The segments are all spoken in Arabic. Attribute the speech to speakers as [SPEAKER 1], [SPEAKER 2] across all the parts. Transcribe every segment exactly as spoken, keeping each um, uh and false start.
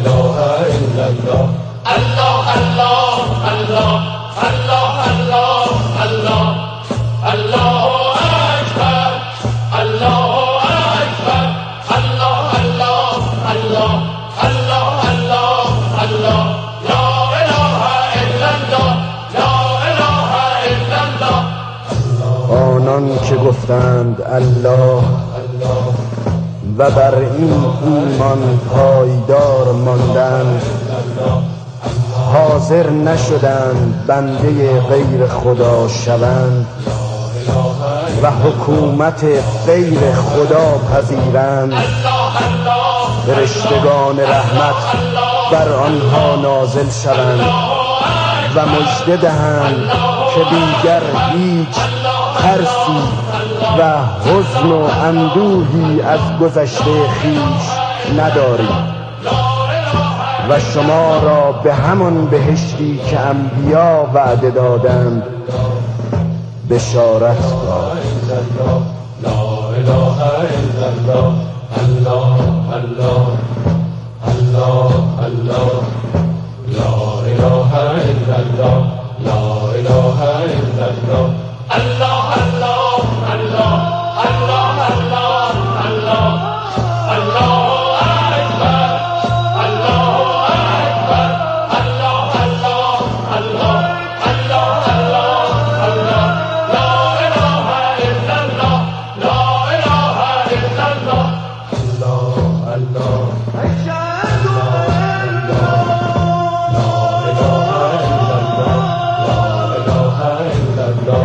[SPEAKER 1] اله الا الله الله الله الله الله الله الله الله اکبر الله اکبر الله الله الله الله الله الله لا اله الا الله لا اله الا الله.
[SPEAKER 2] آنان که گفتند الله و بر این ایمان پایدار ماندند، حاضر نشدند بنده غیر خدا شوند و حکومت غیر خدا پذیرند، فرشتگان رحمت بر آنها نازل شوند و مژده دهند که دیگر هیچ ترسی و حزن و اندوهی از گذشته خویش ندارید و شما را به همان بهشتی که انبیا وعده دادند بشارت داد.
[SPEAKER 1] لا اله الا الله الله الله الله الله لا اله الا الله لا اله الا الله الله الله الله الله الله الله الله اکبر الله اکبر الله الله الله الله الله لا اله الا الله لا اله الا الله الله الله اشهد ان لا اله الا الله لا اله الا الله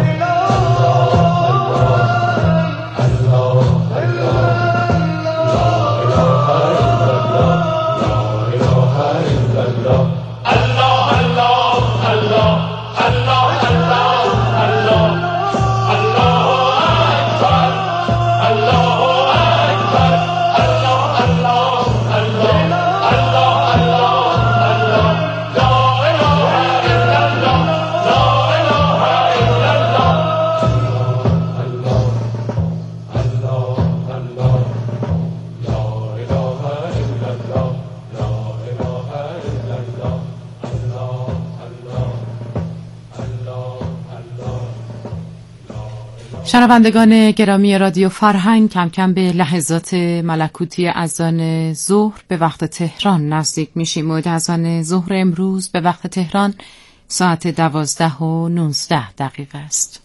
[SPEAKER 3] شنوندگان گرامی رادیو فرهنگ، کم کم به لحظات ملکوتی اذان ظهر به وقت تهران نزدیک میشیم و اذان ظهر امروز به وقت تهران ساعت دوازده و نوزده دقیقه است.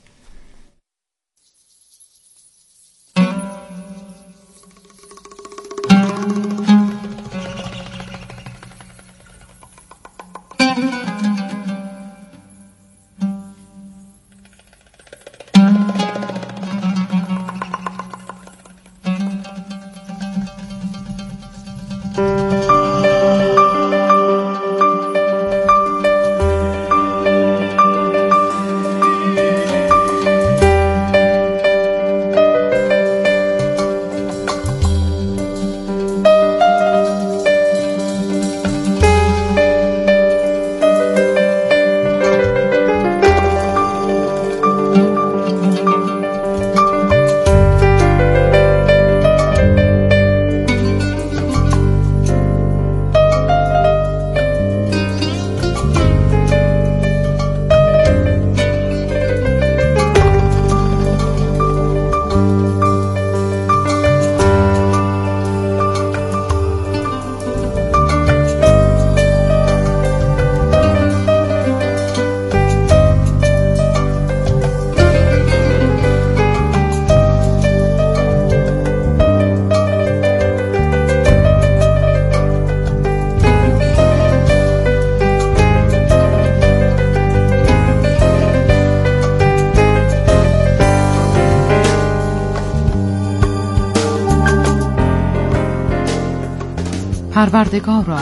[SPEAKER 3] پروردگارا،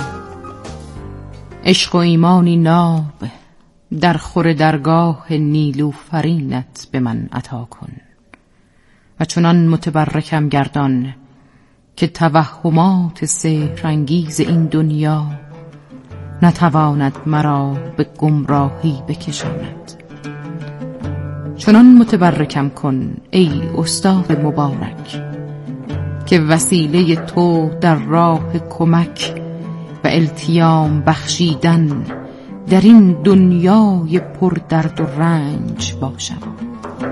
[SPEAKER 3] عشق و ایمانی ناب در خور درگاه نیلوفرینت به من عطا کن و چنان متبرکم گردان که توهمات سحرانگیز این دنیا نتواند مرا به گمراهی بکشاند. چنان متبرکم کن ای استاد مبارک که وسیله تو در راه کمک و التیام بخشیدن در این دنیای پر درد و رنج باشم.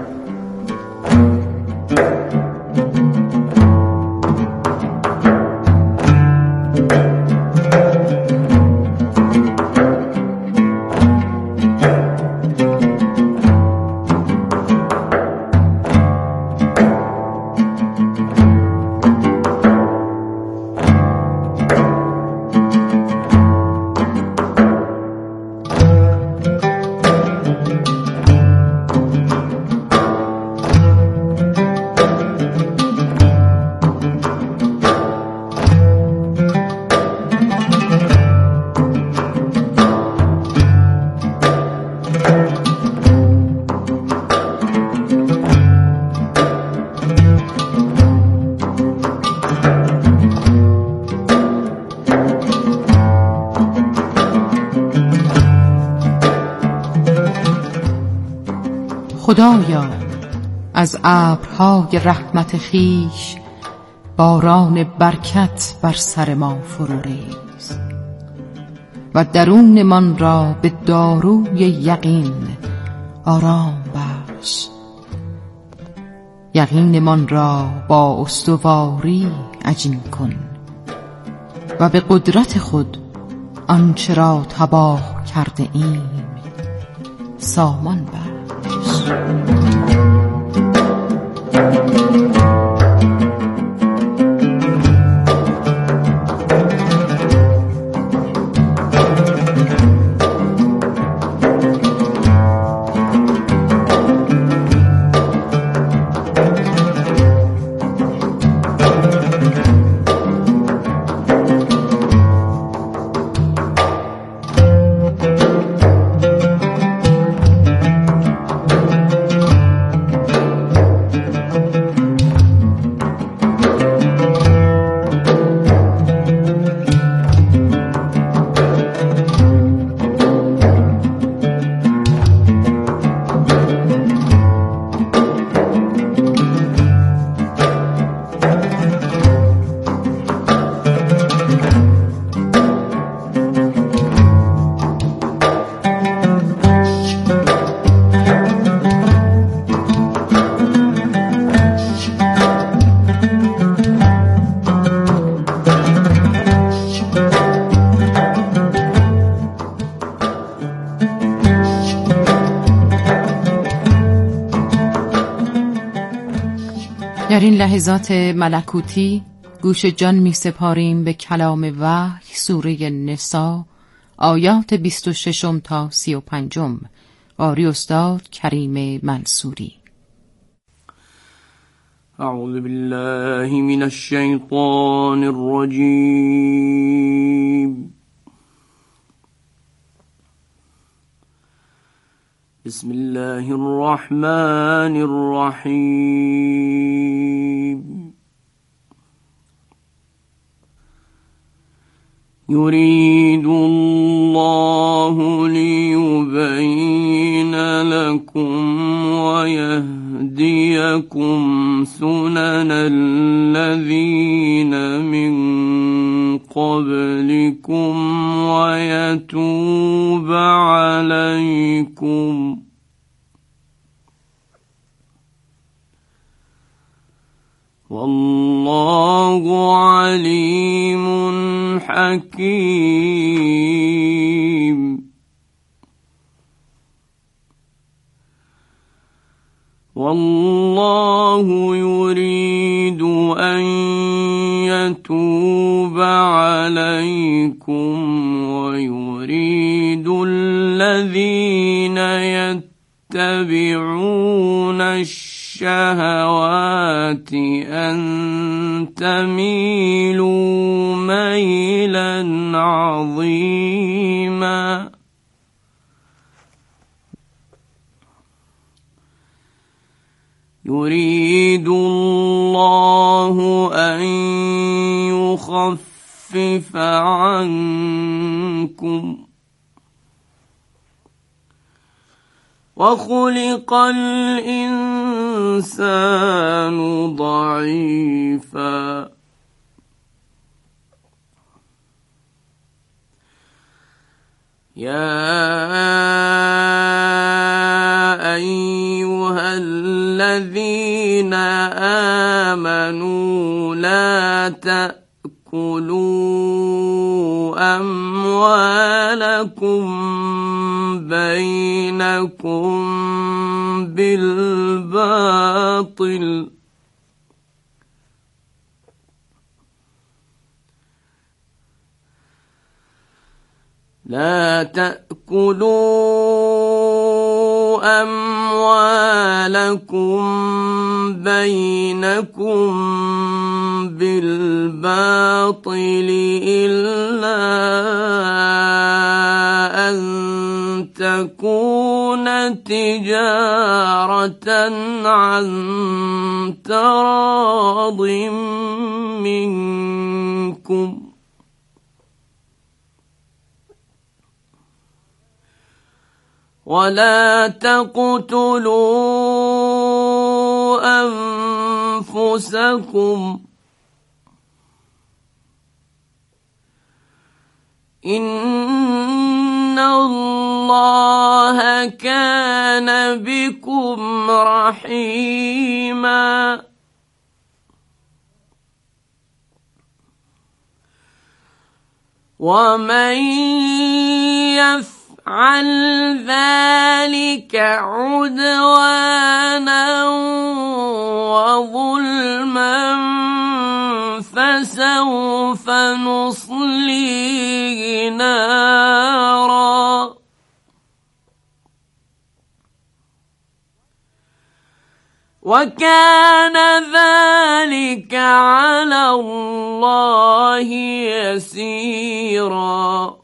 [SPEAKER 3] خدایا از ابرهای رحمت خیش باران برکت بر سر ما فرو ریز و درونمان را به داروی یقین آرام بخش. یقینمان را با استواری عجین کن و به قدرت خود آنچه را تباه کرده ایم سامان بخش. در این لحظات ملکوتی گوش جان می سپاریم به کلام وحی سوره نساء آیات بیست و ششم تا سی و پنجم. قاری استاد کریم منصوری.
[SPEAKER 4] اعوذ بالله من الشیطان الرجیم. بسم الله الرحمن الرحیم. يريد الله ليبين لكم ويهديكم سنن الذين من قبلكم ويتوب عليكم والله عليم حكيم. والله يريد أن يتوب عليكم ويريد الذين يتبعون الشهوات أن تميلوا ميلا عظيما. يريد الله أن يخفف عنكم وخلق الإنسان ضعيفا يا أيها الذين آمنوا لا تأكلوا أموالكم بينكم بالباطل لا تأكلوا أموالكم بينكم بالباطل إلا أن تكون تجارة عن تراض منكم ولا تقتلوا أنفسكم إن الله كان بكم رحيما ومن يفعل عن ذلك عدوانا وظلما فسوف نصليه نارا وكان ذلك على الله يسيرا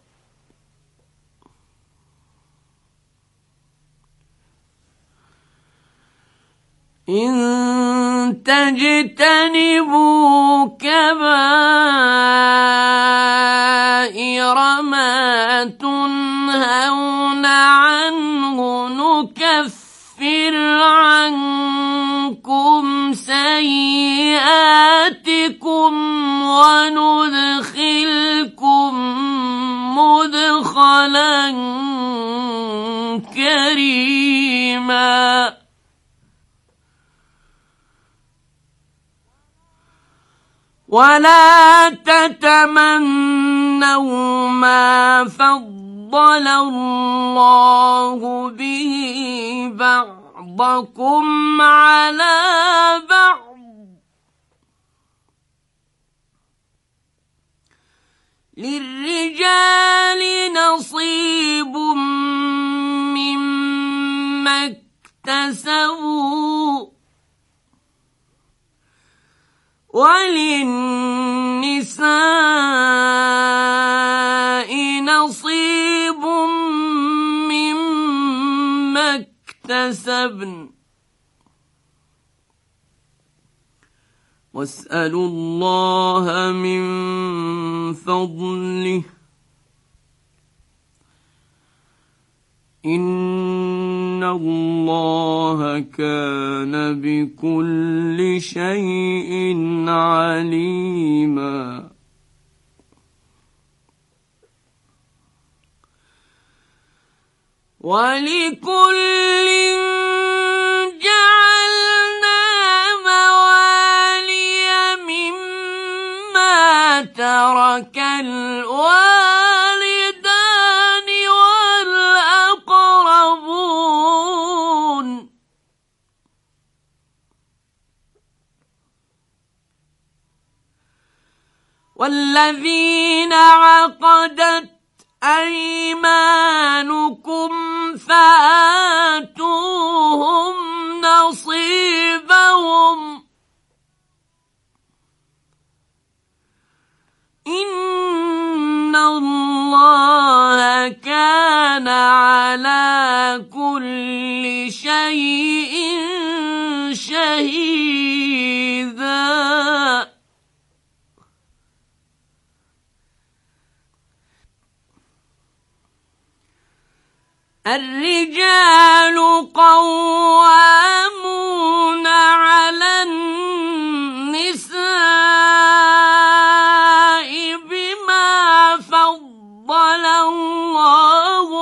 [SPEAKER 4] إن تجتنبوا كبائر ما تنهون عنه نكفر عنكم سيئاتكم وندخلكم مدخلا كريما ولا تتمنوا ما فضل الله به بعضكم على بعض للرجال نصيب مما اكتسبوا وللنساء نصيب مما اكتسبن واسألوا الله من فضله إن الله كان بكل شيء عليما ولكل جعلنا موالي مما ترك الوالدان والأقربون والذين عقدت أيمانكم فآتوهم نصيبهم إن الله كان على كل شيء شهيدا الرجال قوامون على النساء بما فضل الله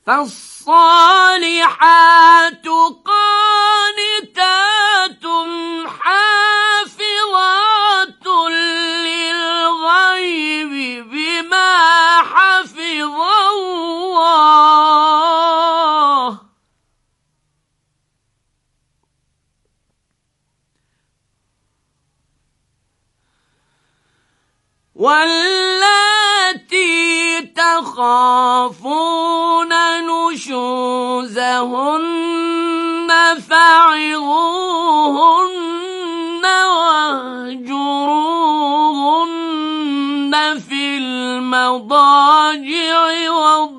[SPEAKER 4] فالصالحات قانتات حافظات للغيب بما حفظ الله واللاتي تخافون نشوزهن فعظوهن واهجروهن في المضاجع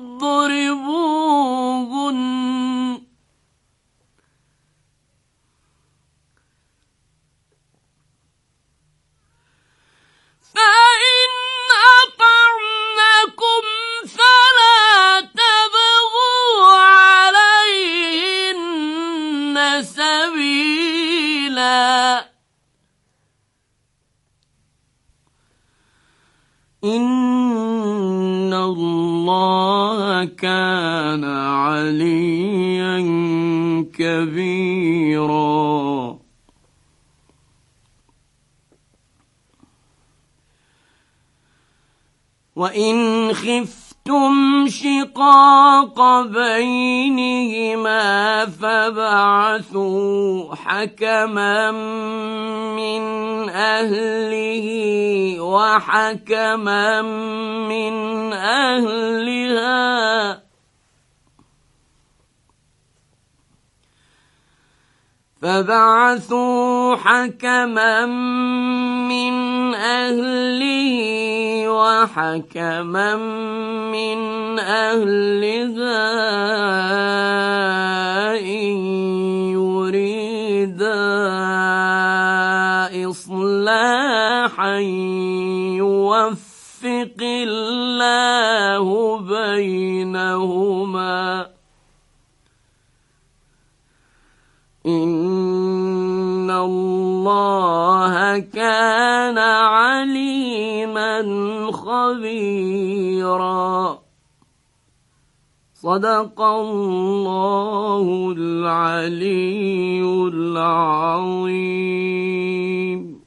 [SPEAKER 4] واضربوهن فإن أطعنكم فلا تبغوا عليهن سبيلا إن الله كان عليا كبيرا. وإن خفتم شقاق بينهما فابعثوا حكما من أهله وحكما من أهلها فبعثوا حكما من أهله وحكما من أهلها إن يريدا إصلاحا يوفق الله بينهما إن الله كان عليما خبيرا. صدق الله العلي العظيم.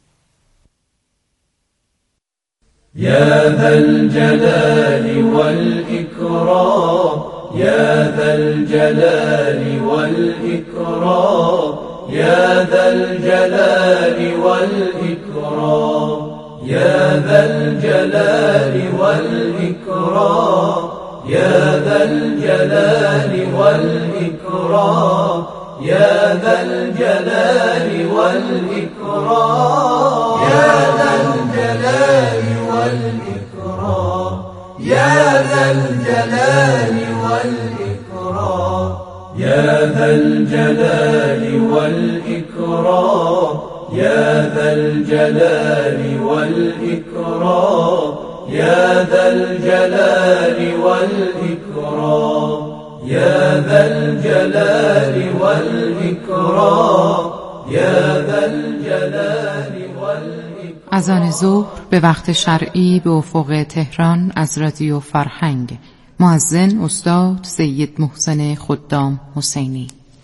[SPEAKER 1] يا ذا الجلال والإكرام يا ذا الجلال والإكرام يا ذا الجلال والإكرام يا ذا الجلال والإكرام يا ذا الجلال والإكرام يا ذا الجلال والإكرام يا ذا الجلال والإكرام يا ذا الجلال والإكرام يا ذا الجلال والإكرام يا ذا الجلال والإكرام يا ذا الجلال والإكرام يا ذا الجلال والإكرام يا ذا الجلال والإكرام.
[SPEAKER 3] اذان ظهر به وقت شرعی به افق تهران از رادیو فرهنگ. مؤذن استاد سید محسن خدام حسینی.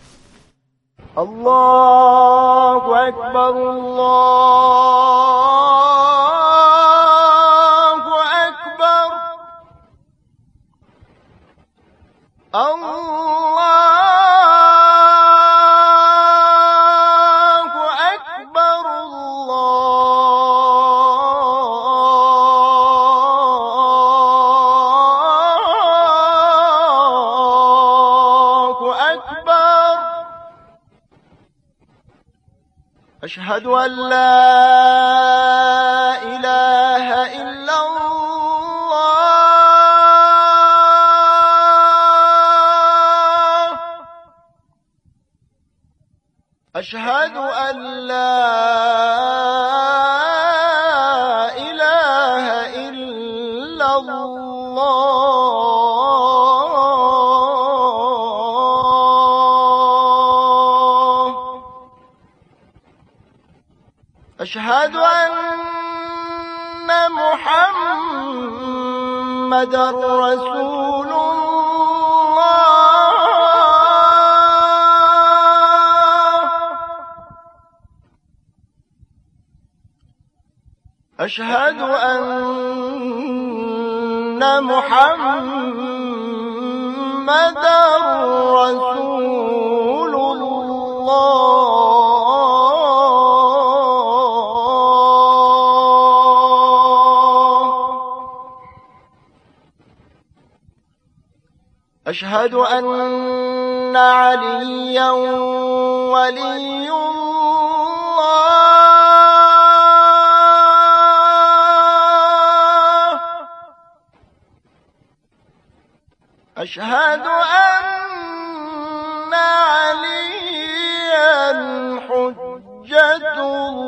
[SPEAKER 2] الله اکبر الله اکبر الله أشهد أن لا إله إلا الله أشهد أن لا إله إلا الله أشهد أن محمد رسول الله أشهد أن محمدًا رسول الله. أشهد أن عليًّا ولي الله. أشهد أن عليًّا حجة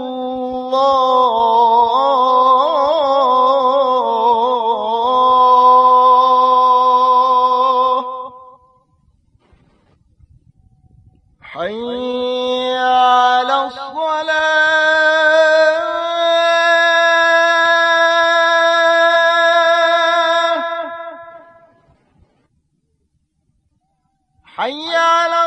[SPEAKER 2] الله. حي على الصلاة. حي على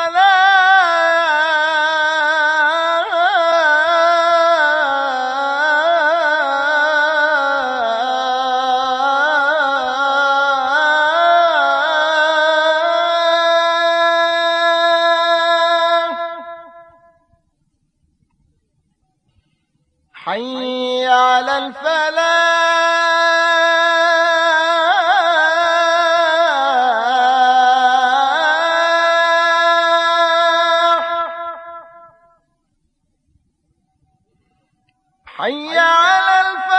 [SPEAKER 2] الصلاة. حي على الفلاح. حي على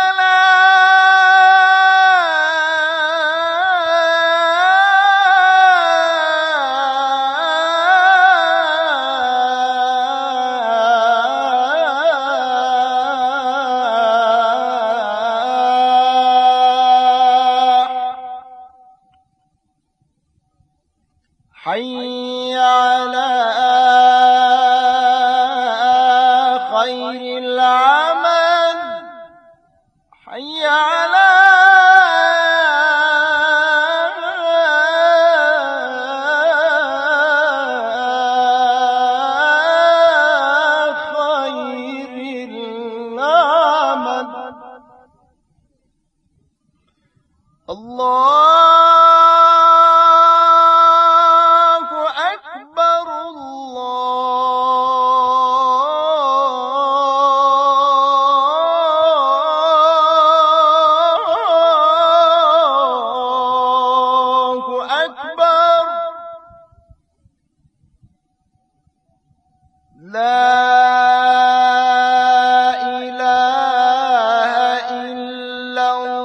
[SPEAKER 2] الفلاح. حي على خير العمل. حي على خير العمل. الله أكبر. الله أكبر. لا إله إلا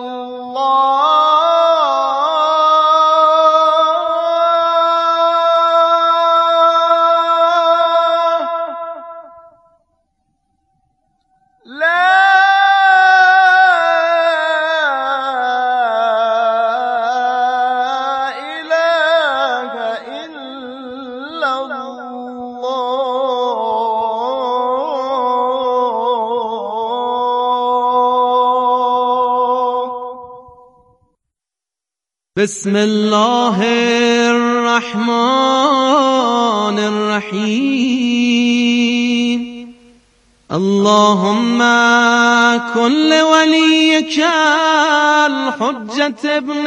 [SPEAKER 2] الله. لا إله إلا الله.
[SPEAKER 5] بسم الله الرحمن الرحيم. اللهم كن لوليك الحجة ابن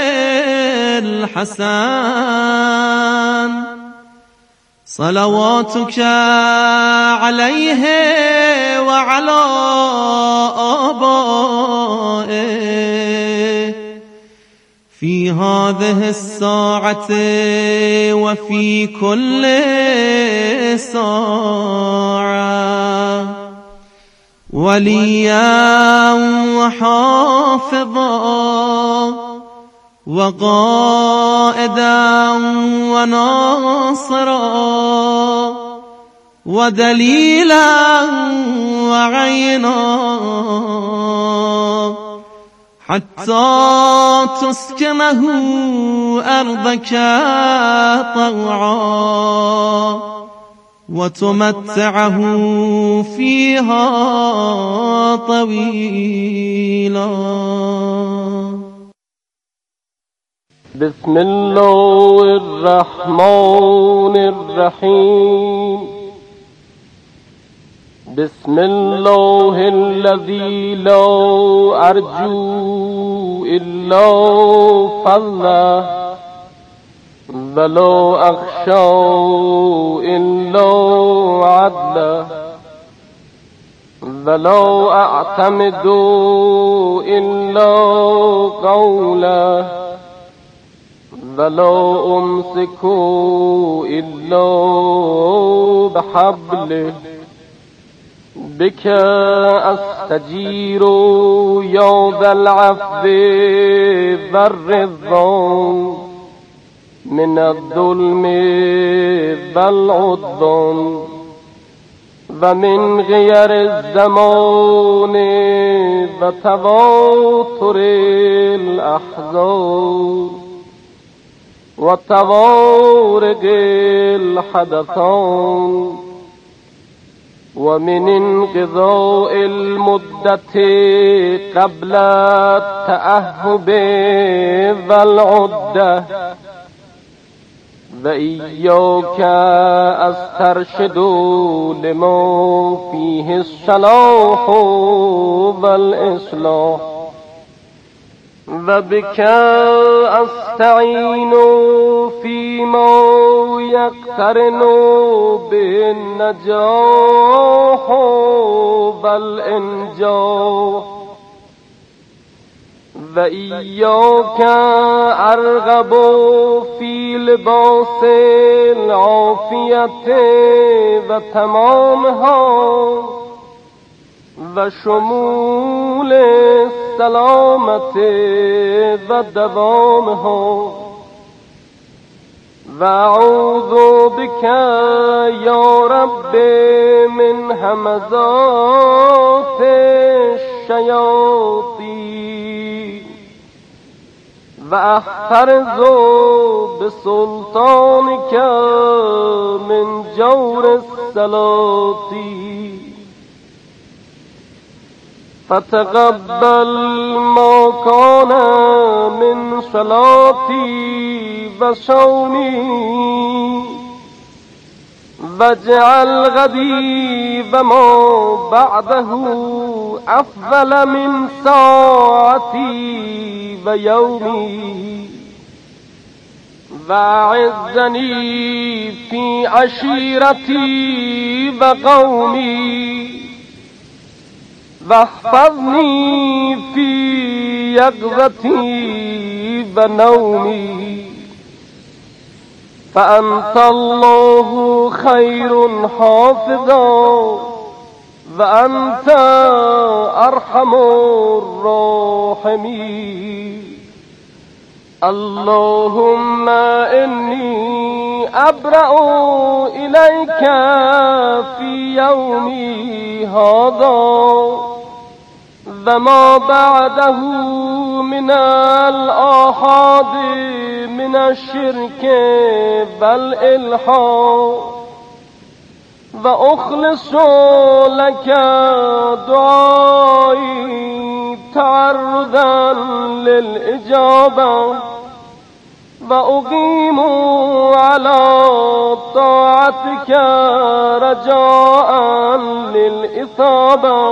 [SPEAKER 5] الحسن صلواتك عليه وعلى آبائه في هذه الساعة وفي كل ساعة وليا وحافظا وقائدا وناصرا ودليلا وعينا حتى تسكنه أرضك طوعا وتمتعه فيها طويلا.
[SPEAKER 6] بسم الله الرحمن الرحيم.
[SPEAKER 1] بسم الله الذي لا أرجو إلا فضله ولا أخشى إلا عدله ولا أعتمد إلا قوله ولا أمسك إلا بحبله بك أستجير يا ذا العفو والرضوان من الظلم والعدوان ومن غير الزمان وتواتر الأحزان وتوارق الحدثان ومن انقضاء المدة قبل التأهب والعدة وإياك أسترشد لما فيه الصلاح والإصلاح وبك أستعين فيما يقترن بالنجاح والإنجاح وإياك أرغب في لباس العافية وتمامها وشمول السلامة ودوامها وأعوذ بك يا رب من همزات الشياطين وأحترز بسلطانك من جور السلاطين فتقبل ما كان من صلاتي وصومي واجعل غدي وما بعده أفضل من ساعتي ويومي وأعزني في عشيرتي وقومي واحفظني في يقظتي ونومي فأنت الله خير حافظا وأنت أرحم الراحمين اللهم إني أبرأ إليك في يومي هذا وما بعده من الآحاد من الشرك والإلحاد وأخلص لك دعائي تعرضا للإجابة وأقيم على طاعتك رجاء للإثابة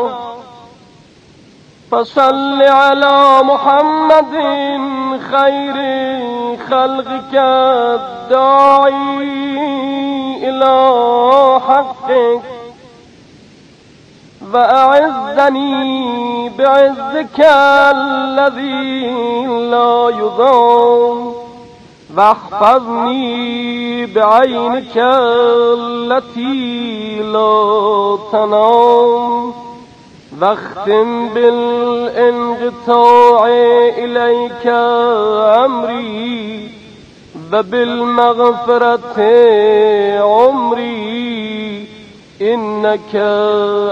[SPEAKER 1] فصل على محمد خير خلقك الداعي إلى حقك وأعزني بعزك الذي لا يضام واحفظني بعينك التي لا تنام واختم بالانقطاع إليك أمري وبالمغفرة عمري إنك